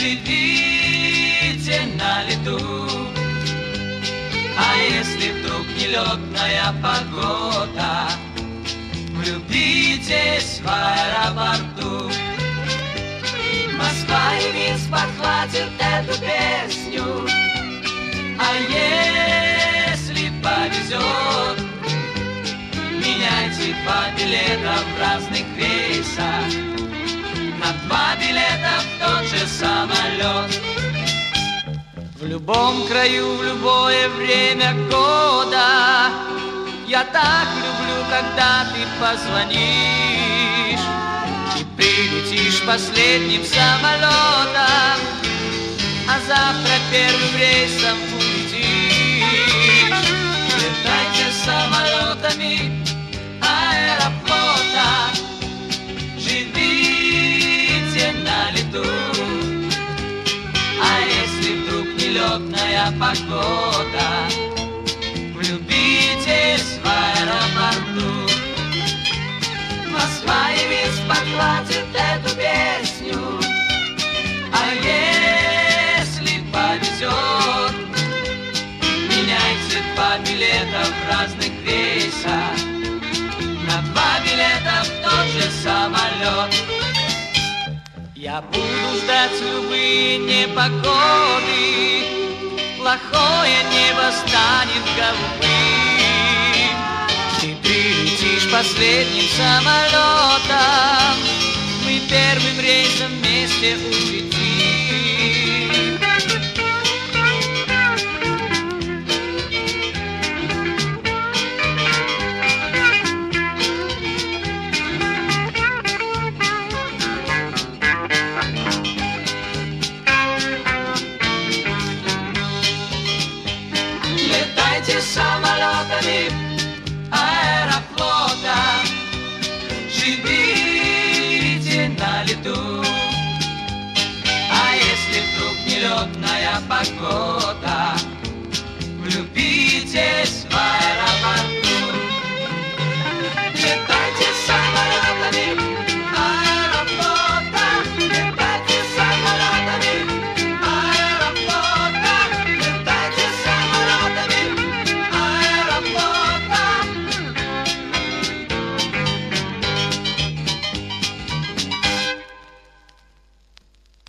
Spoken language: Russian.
живите на лету. А если вдруг нелетная погода, влюбитесь в аэропорту. Москва и Минск подхватит эту песню. А если повезет, меняйте 2 билета в разных рейсах на 2 билета в тот же самолет. В любом краю, в любое время года я так люблю, когда ты позвонишь и прилетишь последним самолетом, а завтра первым рейсом улетишь. Летайте самолетами Аэрофлота, живите на лету. А если вдруг нелетная погода, влюбитесь в аэропорту. Москва и Минск подхватит эту песню. А если повезет, меняйте 2 билета в разных рейсах на 2 билета в тот же самолет. Я буду ждать любые непогоды, плохое небо станет голубым. Ты прилетишь последним самолетом, мы первым рейсом вместе улетим. Летайте самолетами Аэрофлота, живите на лету. А если вдруг нелетная погода, влюбитесь